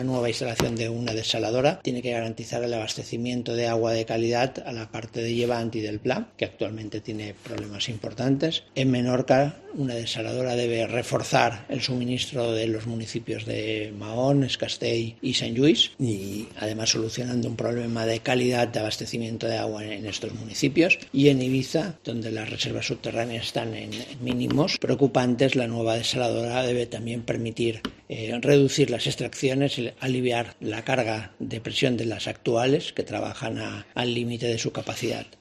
La nueva instalación de una desaladora tiene que garantizar el abastecimiento de agua de calidad a la parte de Llevant y del Pla, que actualmente tiene problemas importantes. En Menorca, una desaladora debe reforzar el suministro de los municipios de Mahón, Es Castell y Sant Lluís, y además solucionando un problema de calidad de abastecimiento de agua en estos municipios. Y en Ibiza, donde las reservas subterráneas están en mínimos preocupantes, la nueva desaladora debe también permitir reducir las extracciones y aliviar la carga de presión de las actuales, que trabajan al límite de su capacidad.